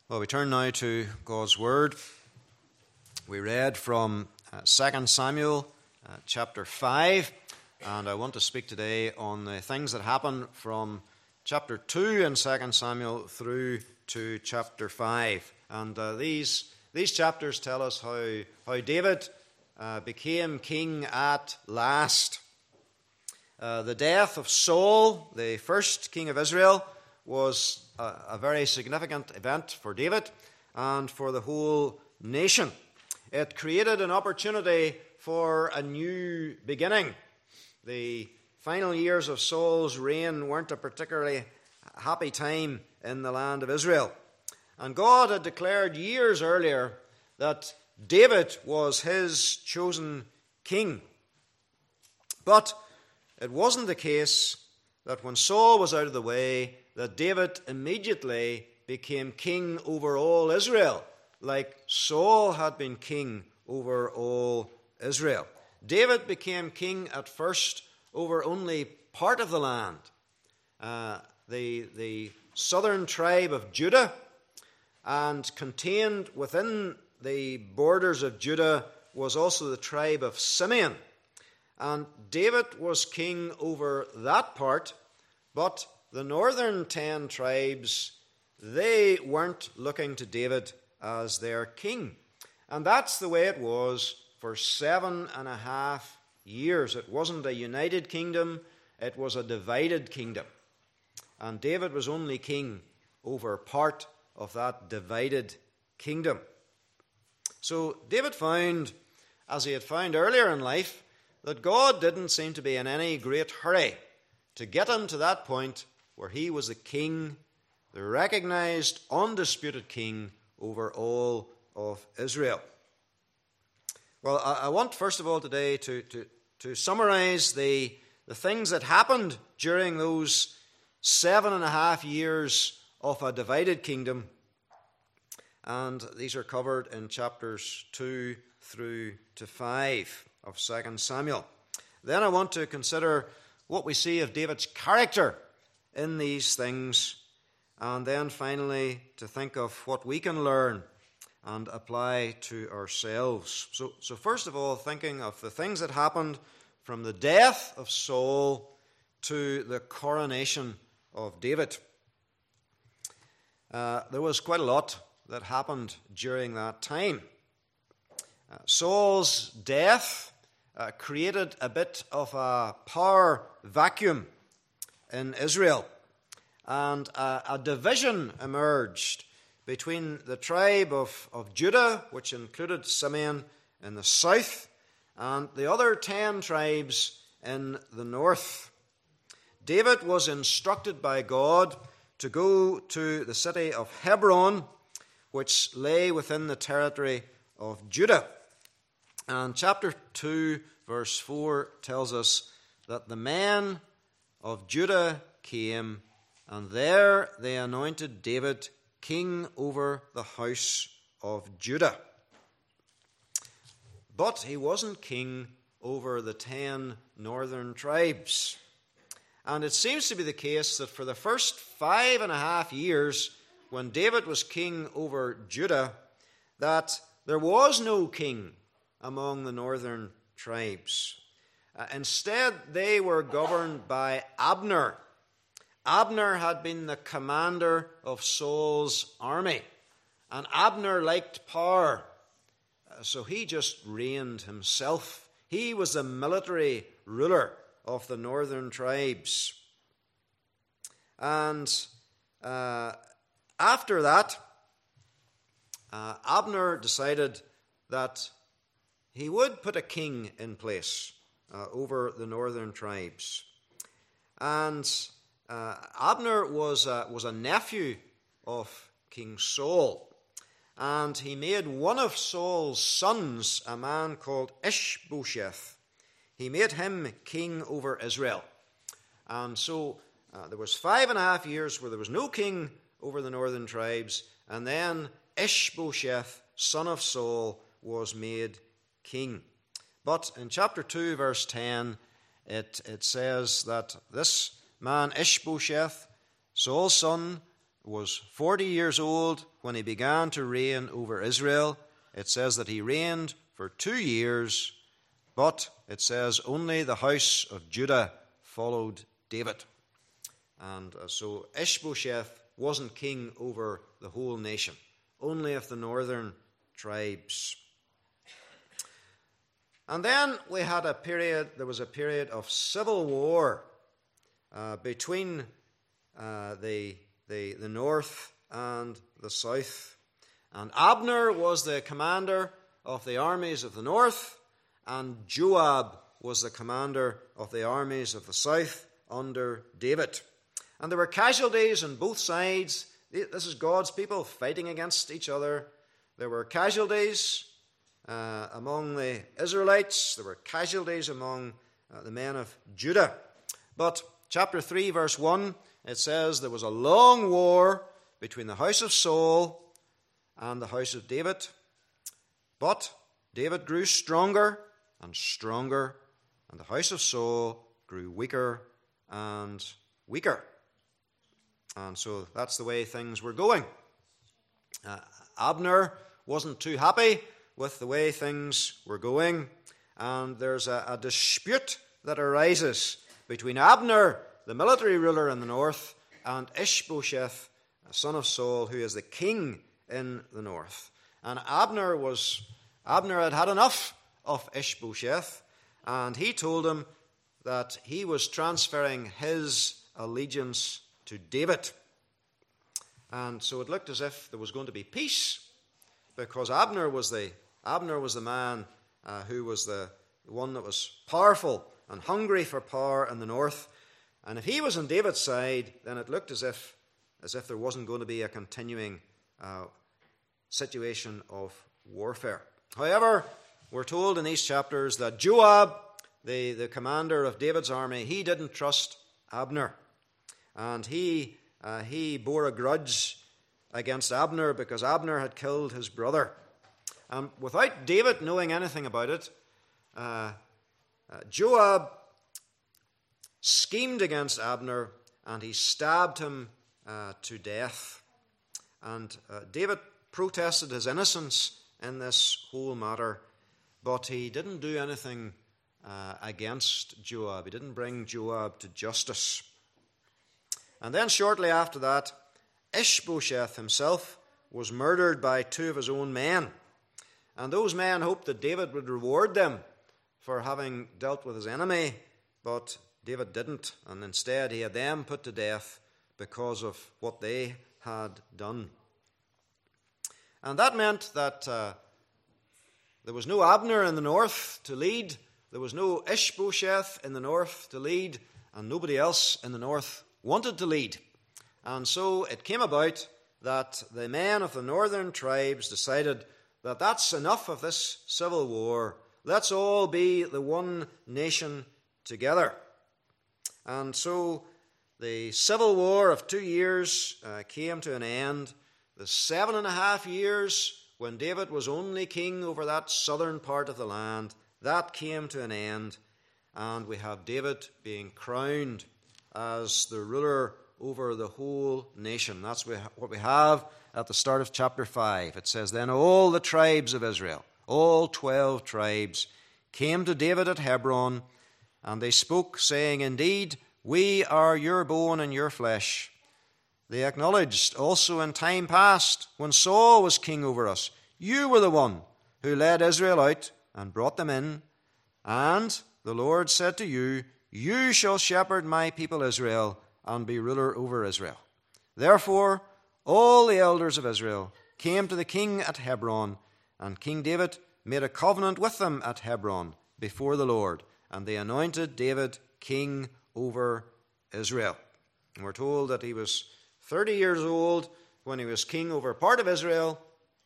Well, we turn now to God's Word. We read from 2 Samuel chapter 5, and I want to speak today on the things that happen from chapter 2 in 2 Samuel through to chapter 5. And these chapters tell us how David became king at last. The death of Saul, the first king of Israel, was a very significant event for David and for the whole nation. It created an opportunity for a new beginning. The final years of Saul's reign weren't a particularly happy time in the land of Israel. And God had declared years earlier that David was his chosen king. But it wasn't the case that when Saul was out of the way, that David immediately became king over all Israel, like Saul had been king over all Israel. David became king at first over only part of the land, the southern tribe of Judah, and contained within the borders of Judah was also the tribe of Simeon. And David was king over that part, but the northern 10 tribes, they weren't looking to David as their king. And that's the way it was for 7.5 years. It wasn't a united kingdom, it was a divided kingdom. And David was only king over part of that divided kingdom. So David found, as he had found earlier in life, that God didn't seem to be in any great hurry to get him to that point where he was the king, the recognized, undisputed king over all of Israel. Well, I want first of all today to summarize the things that happened during those 7.5 years of a divided kingdom. And these are covered in chapters 2 through to 5 of 2 Samuel. Then I want to consider what we see of David's character in these things, and then finally to think of what we can learn and apply to ourselves. So first of all, thinking of the things that happened from the death of Saul to the coronation of David. There was quite a lot that happened during that time. Saul's death created a bit of a power vacuum in Israel, and a division emerged between the tribe of Judah, which included Simeon in the south, and the other 10 tribes in the north. David was instructed by God to go to the city of Hebron, which lay within the territory of Judah. And chapter 2, verse 4 tells us that the men of Judah came, and there they anointed David king over the house of Judah. But he wasn't king over the 10 northern tribes. And it seems to be the case that for the first 5.5 years, when David was king over Judah, that there was no king among the northern tribes. Instead, they were governed by Abner. Abner had been the commander of Saul's army, and Abner liked power, so he just reigned himself. He was the military ruler of the northern tribes. And after that, Abner decided that he would put a king in place over the northern tribes. And Abner was a nephew of King Saul. And he made one of Saul's sons, a man called Ishbosheth, he made him king over Israel. And so there was 5.5 years where there was no king over the northern tribes, and then Ishbosheth, son of Saul, was made king. But in chapter 2, verse 10, it says that this man Ishbosheth, Saul's son, was 40 years old when he began to reign over Israel. It says that he reigned for 2 years, but it says only the house of Judah followed David. And so Ishbosheth wasn't king over the whole nation, only of the northern tribes. And then there was a period of civil war between the north and the south. And Abner was the commander of the armies of the north, and Joab was the commander of the armies of the south under David. And there were casualties on both sides. This is God's people fighting against each other. There were casualties among the Israelites. There were casualties among the men of Judah. But chapter 3, verse 1, it says there was a long war between the house of Saul and the house of David. But David grew stronger and stronger, and the house of Saul grew weaker and weaker. And so that's the way things were going. Abner wasn't too happy with the way things were going, and there's a dispute that arises between Abner, the military ruler in the north, and Ishbosheth, son of Saul, who is the king in the north. And Abner had had enough of Ishbosheth, and he told him that he was transferring his allegiance to David. And so it looked as if there was going to be peace, because Abner was the man who was the one that was powerful and hungry for power in the north. And if he was on David's side, then it looked as if there wasn't going to be a continuing situation of warfare. However, we're told in these chapters that Joab, the commander of David's army, he didn't trust Abner. And he bore a grudge against Abner because Abner had killed his brother. Without David knowing anything about it, Joab schemed against Abner, and he stabbed him to death. And David protested his innocence in this whole matter, but he didn't do anything against Joab. He didn't bring Joab to justice. And then shortly after that, Ishbosheth himself was murdered by 2 of his own men. And those men hoped that David would reward them for having dealt with his enemy, but David didn't, and instead he had them put to death because of what they had done. And that meant that there was no Abner in the north to lead, there was no Ishbosheth in the north to lead, and nobody else in the north wanted to lead. And so it came about that the men of the northern tribes decided that that's enough of this civil war. Let's all be the one nation together. And so the civil war of 2 years came to an end. The 7.5 years when David was only king over that southern part of the land, that came to an end. And we have David being crowned as the ruler over the whole nation. That's what we have at the start of chapter 5. It says, "Then all the tribes of Israel, all 12 tribes, came to David at Hebron, and they spoke, saying, 'Indeed, we are your bone and your flesh.' They acknowledged also in time past, when Saul was king over us, you were the one who led Israel out and brought them in. And the Lord said to you, you shall shepherd my people Israel and be ruler over Israel.' Therefore, all the elders of Israel came to the king at Hebron, and King David made a covenant with them at Hebron before the Lord, and they anointed David king over Israel." And we're told that he was 30 years old when he was king over part of Israel,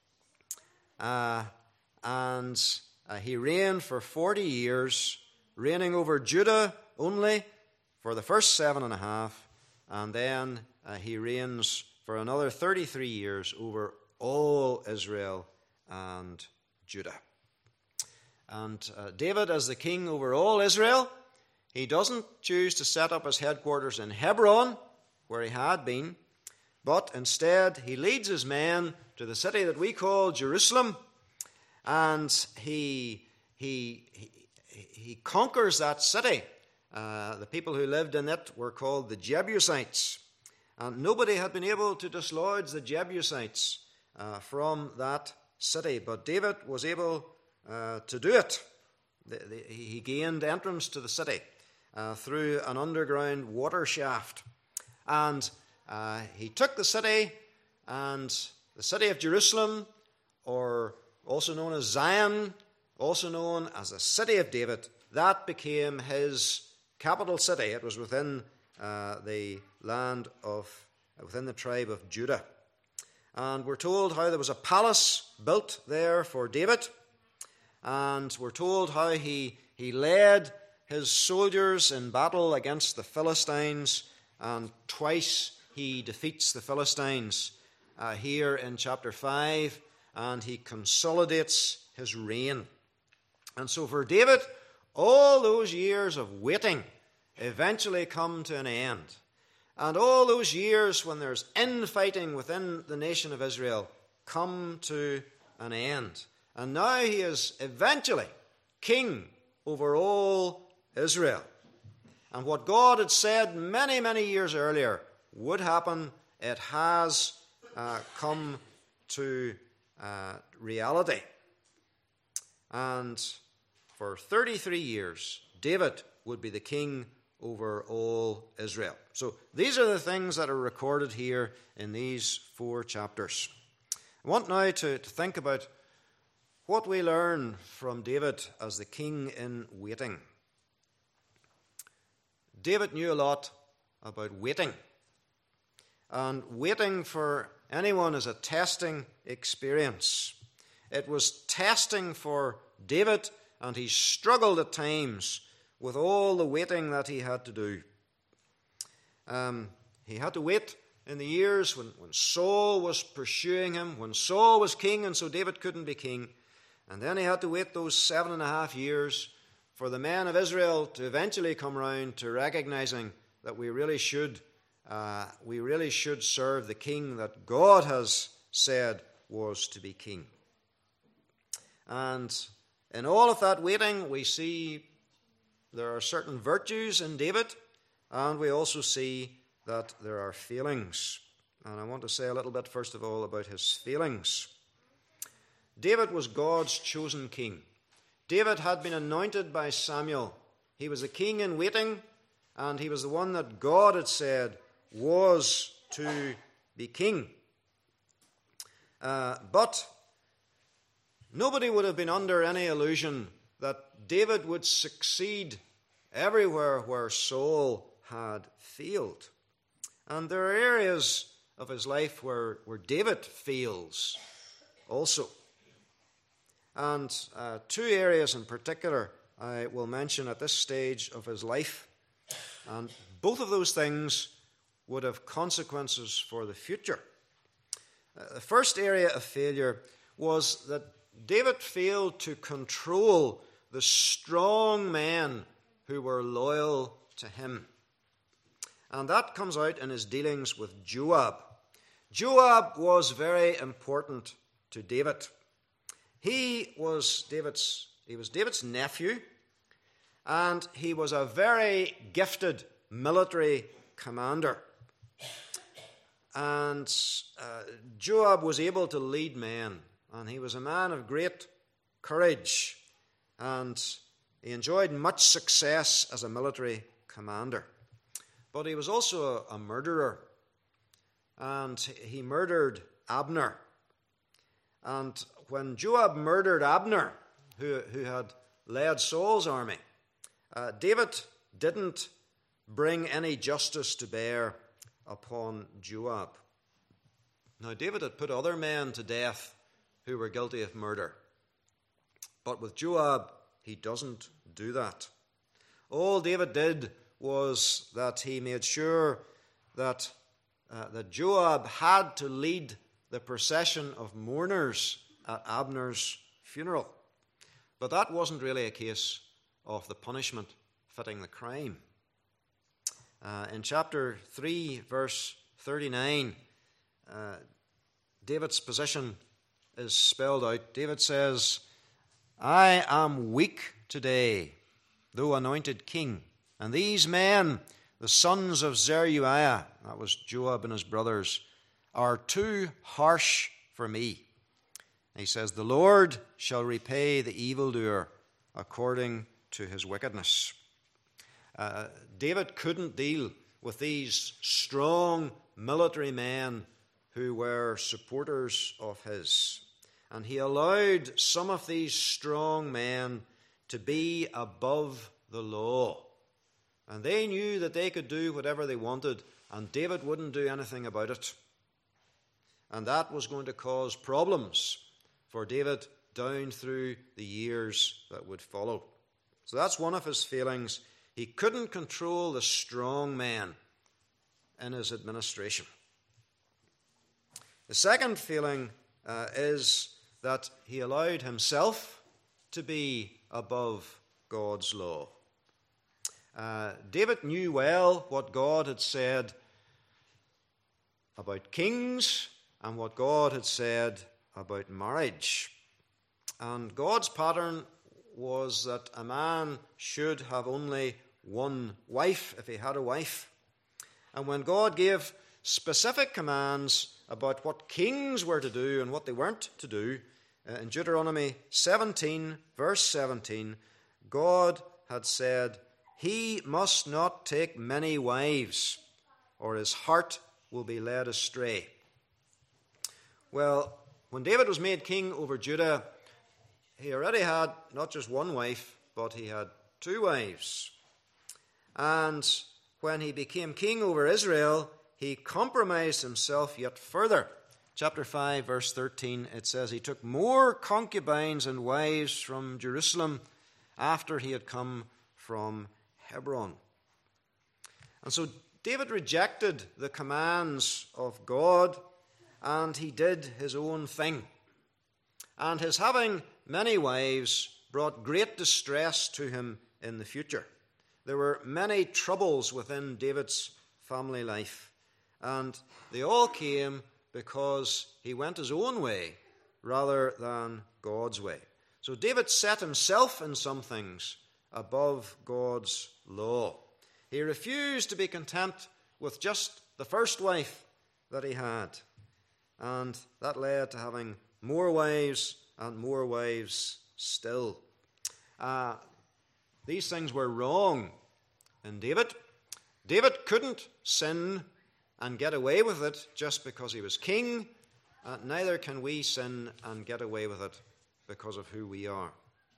and he reigned for 40 years, reigning over Judah only for the first 7.5, and then he reigns for another 33 years over all Israel and Judah. And David, as the king over all Israel, he doesn't choose to set up his headquarters in Hebron, where he had been, But instead, he leads his men to the city that we call Jerusalem, and he conquers that city. The people who lived in it were called the Jebusites, and nobody had been able to dislodge the Jebusites from that city, but David was able to do it. He gained entrance to the city through an underground water shaft, and he took the city, and the city of Jerusalem, or also known as Zion, also known as the city of David, that became his capital city. It was within the tribe of Judah. And we're told how there was a palace built there for David, and we're told how he led his soldiers in battle against the Philistines, and twice he defeats the Philistines here in chapter 5, and he consolidates his reign. And so for David, all those years of waiting eventually come to an end. And all those years when there's infighting within the nation of Israel come to an end. And now he is eventually king over all Israel. And what God had said many, many years earlier would happen, it has come to reality. And for 33 years, David would be the king over all Israel. So these are the things that are recorded here in these 4 chapters. I want now to think about what we learn from David as the king in waiting. David knew a lot about waiting. And waiting for anyone is a testing experience. It was testing for David, and he struggled at times with all the waiting that he had to do. He had to wait in the years when Saul was pursuing him, when Saul was king, and so David couldn't be king. And then he had to wait those 7.5 years for the men of Israel to eventually come round to recognizing that we really should serve the king that God has said was to be king. And in all of that waiting, we see there are certain virtues in David, and we also see that there are failings. And I want to say a little bit, first of all, about his failings. David was God's chosen king. David had been anointed by Samuel. He was a king in waiting, and he was the one that God had said was to be king. But nobody would have been under any illusion that David would succeed everywhere where Saul had failed. And there are areas of his life where David fails also. And 2 areas in particular I will mention at this stage of his life. And both of those things would have consequences for the future. The first area of failure was that David failed to control the strong men who were loyal to him. And that comes out in his dealings with Joab. Joab was very important to David. He was David's nephew, and he was a very gifted military commander. And Joab was able to lead men, and he was a man of great courage, and he enjoyed much success as a military commander. But he was also a murderer, and he murdered Abner. And when Joab murdered Abner, who had led Saul's army, David didn't bring any justice to bear upon Joab. Now, David had put other men to death who were guilty of murder. But with Joab, he doesn't do that. All David did was that he made sure that Joab had to lead the procession of mourners at Abner's funeral. But that wasn't really a case of the punishment fitting the crime. In chapter 3, verse 39, David's position is spelled out. David says, I am weak today, though anointed king. And these men, the sons of Zeruiah, that was Joab and his brothers, are too harsh for me. He says, the Lord shall repay the evildoer according to his wickedness. David couldn't deal with these strong military men who were supporters of his. And he allowed some of these strong men to be above the law. And they knew that they could do whatever they wanted, and David wouldn't do anything about it. And that was going to cause problems for David down through the years that would follow. So that's one of his failings. He couldn't control the strong men in his administration. The second failing is that he allowed himself to be above God's law. David knew well what God had said about kings and what God had said about marriage. And God's pattern was that a man should have only one wife if he had a wife. And when God gave specific commands about what kings were to do and what they weren't to do, in Deuteronomy 17, verse 17, God had said, he must not take many wives, or his heart will be led astray. Well, when David was made king over Judah, he already had not just one wife, but he had two wives. And when he became king over Israel, he compromised himself yet further. Chapter 5, verse 13, it says, he took more concubines and wives from Jerusalem after he had come from Hebron. And so David rejected the commands of God, and he did his own thing. And his having many wives brought great distress to him in the future. There were many troubles within David's family life, and they all came because he went his own way rather than God's way. So David set himself in some things above God's law. He refused to be content with just the first wife that he had, and that led to having more wives and more wives still. These things were wrong in David. David couldn't sin and get away with it just because he was king. Neither can we sin and get away with it because of who we are.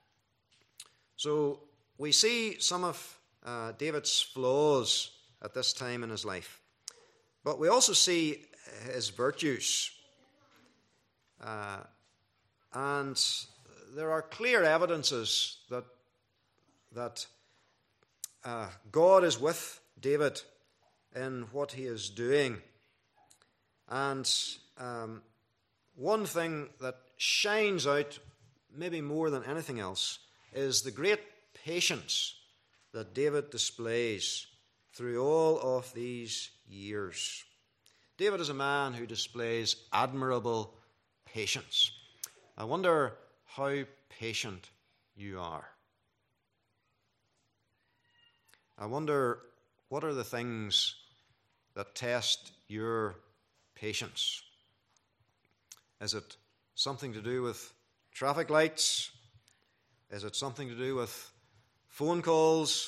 So we see some of David's flaws at this time in his life. But we also see his virtues. And there are clear evidences that God is with David in what he is doing. And one thing that shines out, maybe more than anything else, is the great patience that David displays through all of these years. David is a man who displays admirable patience. I wonder how patient you are. I wonder, what are the things that test your patience? Is it something to do with traffic lights? Is it something to do with phone calls?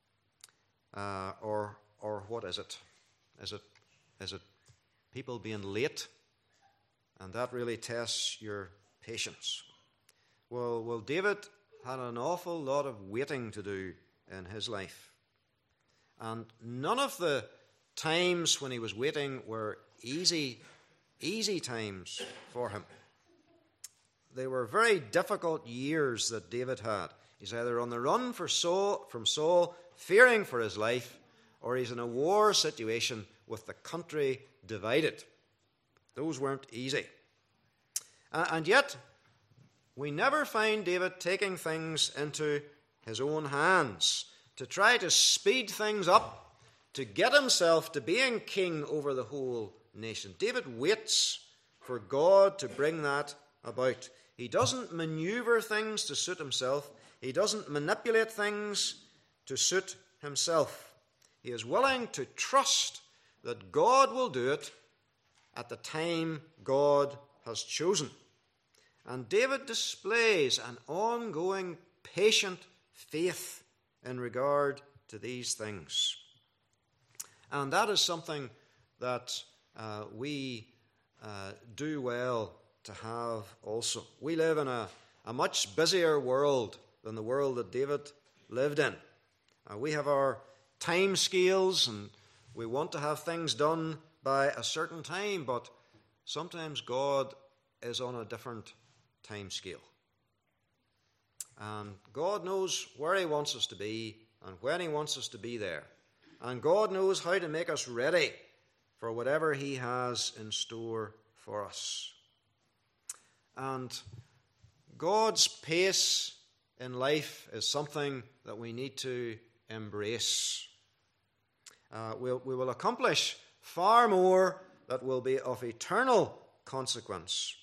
Or what is it? Is it people being late? And that really tests your patience. Well, David had an awful lot of waiting to do in his life. And none of the times when he was waiting were easy times for him. They were very difficult years that David had. He's either on the run from Saul, fearing for his life, or he's in a war situation with the country divided. Those weren't easy. And yet, we never find David taking things into his own hands to try to speed things up, to get himself to being king over the whole nation. David waits for God to bring that about. He doesn't maneuver things to suit himself. He doesn't manipulate things to suit himself. He is willing to trust that God will do it at the time God has chosen. And David displays an ongoing, patient faith in regard to these things. And that is something that we do well to have also. We live in a much busier world than the world that David lived in. We have our time scales and we want to have things done by a certain time, but sometimes God is on a different time scale. And God knows where he wants us to be and when he wants us to be there. And God knows how to make us ready for whatever he has in store for us. And God's pace in life is something that we need to embrace. We will accomplish far more that will be of eternal consequence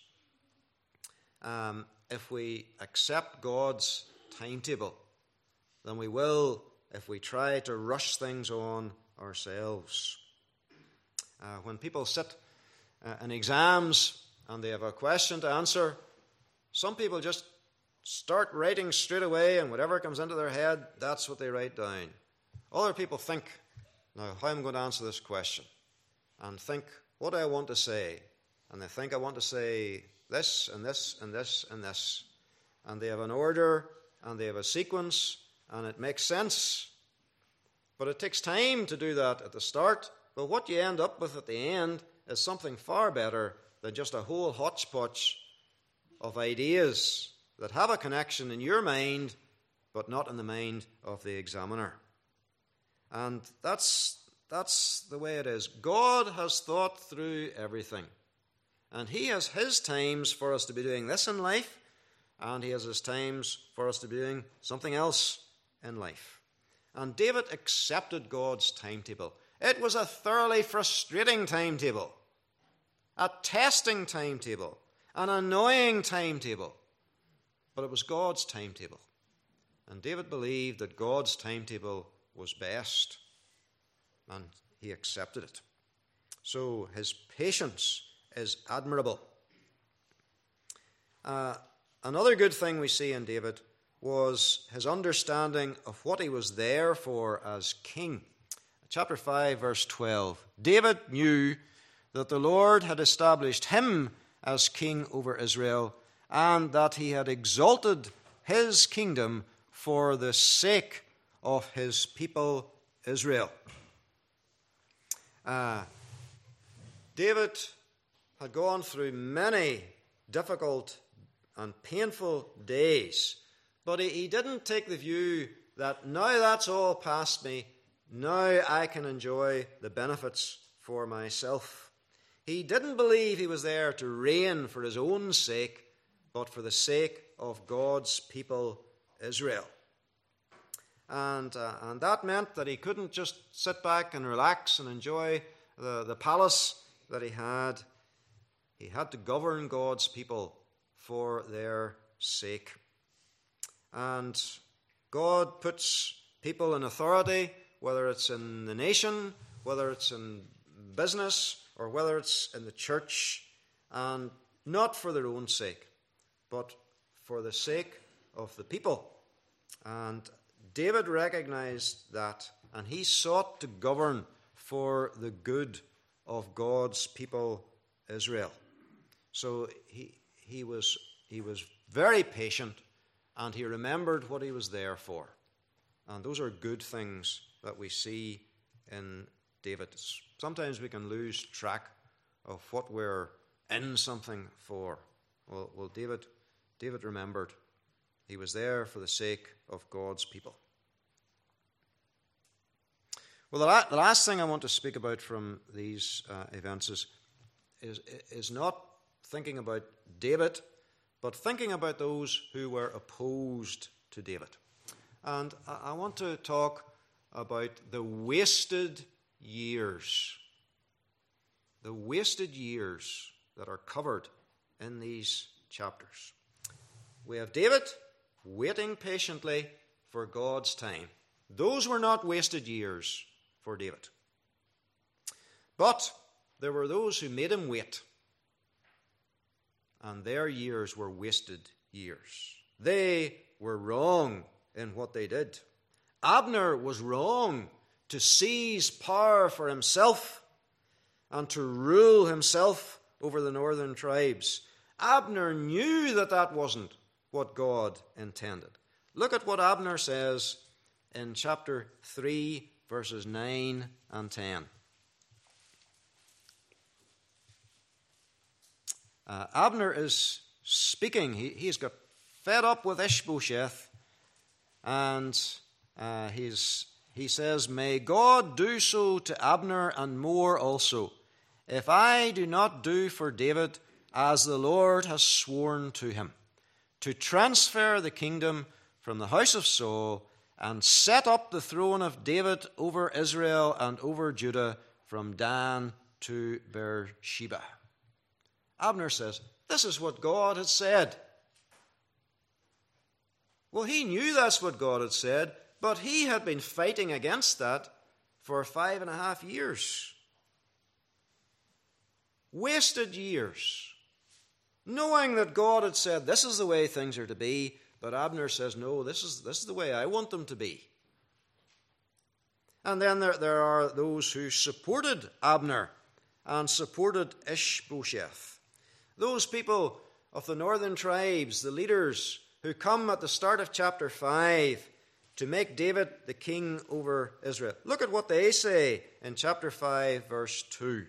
if we accept God's timetable than we will if we try to rush things on ourselves. When people sit in exams and they have a question to answer, some people just start writing straight away, and whatever comes into their head, that's what they write down. Other people think, now, how am I going to answer this question? And think, what do I want to say? And they think, I want to say this, and this, and this, and this. And they have an order, and they have a sequence, and it makes sense. But it takes time to do that at the start. But what you end up with at the end is something far better than just a whole hodgepodge of ideas that have a connection in your mind, but not in the mind of the examiner. And that's the way it is. God has thought through everything. And he has his times for us to be doing this in life, and he has his times for us to be doing something else in life. And David accepted God's timetable. It was a thoroughly frustrating timetable, a testing timetable, an annoying timetable, but it was God's timetable. And David believed that God's timetable was best, and he accepted it. So his patience is admirable. Another good thing we see in David was his understanding of what he was there for as king. Chapter 5, verse 12. David knew that the Lord had established him as king over Israel, and that he had exalted his kingdom for the sake of his people Israel. David had gone through many difficult and painful days, but he didn't take the view that now that's all past me, now I can enjoy the benefits for myself. He didn't believe he was there to reign for his own sake, but for the sake of God's people Israel. And that meant that he couldn't just sit back and relax and enjoy the palace that he had. He had to govern God's people for their sake. And God puts people in authority, whether it's in the nation, whether it's in business, or whether it's in the church, and not for their own sake, but for the sake of the people. And David recognized that, and he sought to govern for the good of God's people Israel. So he was very patient, and he remembered what he was there for. And those are good things that we see in David. Sometimes we can lose track of what we're in something for. Well, David remembered. He was there for the sake of God's people. Well, the last thing I want to speak about from these events is not thinking about David, but thinking about those who were opposed to David. And I want to talk about the wasted years. the wasted years that are covered in these chapters. We have David waiting patiently for God's time. Those were not wasted years for David. But there were those who made him wait, and their years were wasted years. They were wrong in what they did. Abner was wrong to seize power for himself and to rule himself over the northern tribes. Abner knew that that wasn't what God intended. Look at what Abner says in chapter 3, verses 9 and 10. Abner is speaking. He's got fed up with Ishbosheth, and he says, "May God do so to Abner and more also, if I do not do for David as the Lord has sworn to him, to transfer the kingdom from the house of Saul and set up the throne of David over Israel and over Judah from Dan to Beersheba." Abner says, this is what God had said. Well, he knew that's what God had said, but he had been fighting against that for 5.5 years. Wasted years. Knowing that God had said, this is the way things are to be, but Abner says, no, this is the way I want them to be. And then there are those who supported Abner and supported Ishbosheth. Those people of the northern tribes, the leaders who come at the start of chapter 5 to make David the king over Israel. Look at what they say in chapter 5, verse 2.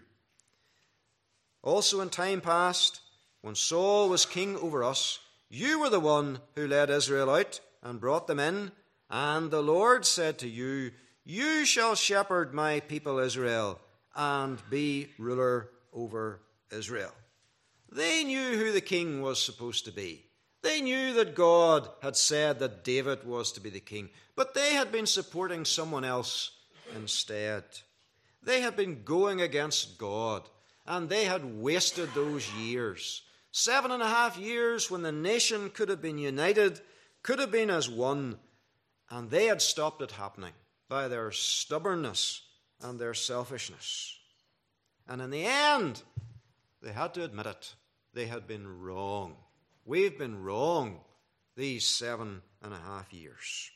"Also in time past, when Saul was king over us, you were the one who led Israel out and brought them in, and the Lord said to you, you shall shepherd my people Israel and be ruler over Israel." They knew who the king was supposed to be. They knew that God had said that David was to be the king, but they had been supporting someone else instead. They had been going against God, and they had wasted those years. 7.5 years when the nation could have been united, could have been as one, and they had stopped it happening by their stubbornness and their selfishness. And in the end, they had to admit it. They had been wrong. We've been wrong these 7.5 years.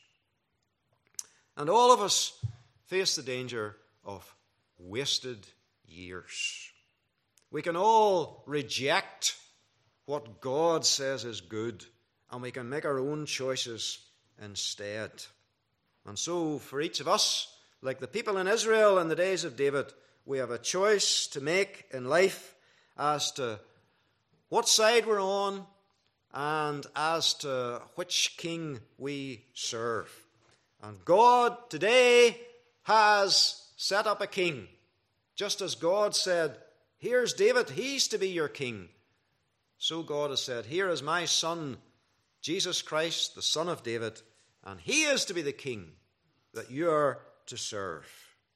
And all of us face the danger of wasted years. We can all reject what God says is good, and we can make our own choices instead. And so for each of us, like the people in Israel in the days of David, we have a choice to make in life as to what side we're on and as to which king we serve. And God today has set up a king. Just as God said, here's David, he's to be your king. So God has said, here is my son, Jesus Christ, the son of David, and he is to be the king that you are to serve.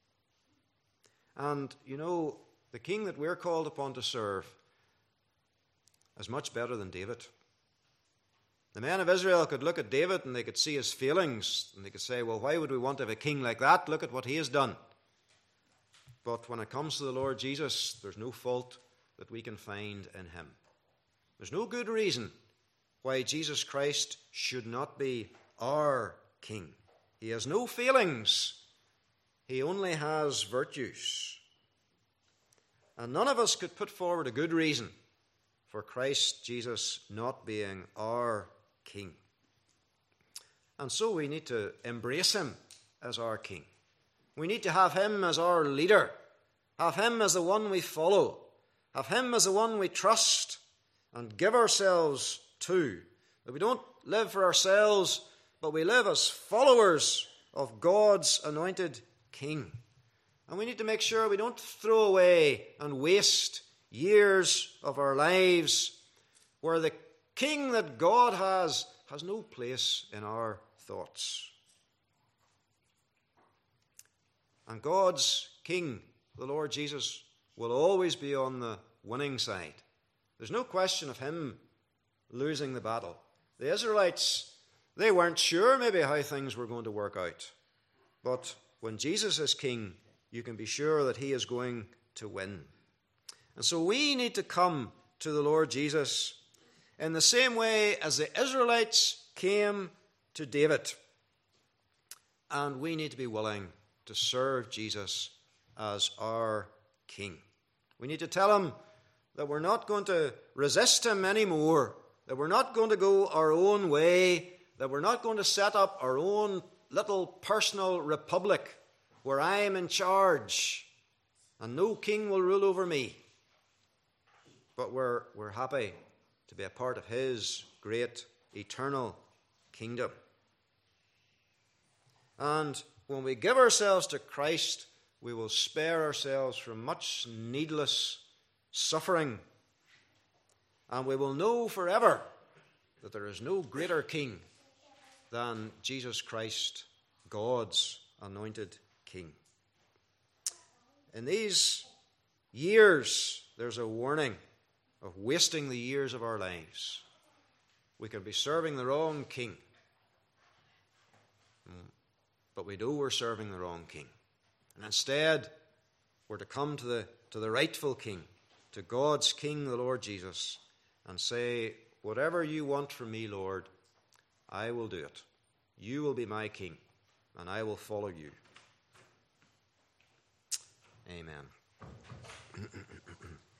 And you know, the king that we're called upon to serve is much better than David. The men of Israel could look at David and they could see his failings, and they could say, well, why would we want to have a king like that? Look at what he has done. But when it comes to the Lord Jesus, there's no fault that we can find in him. There's no good reason why Jesus Christ should not be our king. He has no failings. He only has virtues. And none of us could put forward a good reason for Christ Jesus not being our king. And so we need to embrace him as our king. We need to have him as our leader, have him as the one we follow, have him as the one we trust and give ourselves to. That we don't live for ourselves, but we live as followers of God's anointed king. And we need to make sure we don't throw away and waste years of our lives where the king that God has no place in our thoughts. And God's king, the Lord Jesus, will always be on the winning side. There's no question of him losing the battle. The Israelites, they weren't sure maybe how things were going to work out. But when Jesus is king, you can be sure that he is going to win. And so we need to come to the Lord Jesus in the same way as the Israelites came to David. And we need to be willing to serve Jesus as our king. We need to tell him that we're not going to resist him anymore, that we're not going to go our own way, that we're not going to set up our own little personal republic where I am in charge and no king will rule over me. But we're happy to be a part of his great eternal kingdom. And when we give ourselves to Christ, we will spare ourselves from much needless suffering. And we will know forever that there is no greater king than Jesus Christ, God's anointed king. In these years, there's a warning of wasting the years of our lives. We can be serving the wrong king, but we know we're serving the wrong king. And instead, we're to come to the rightful king, to God's king, the Lord Jesus, and say, whatever you want from me, Lord, I will do it. You will be my king, and I will follow you. Amen.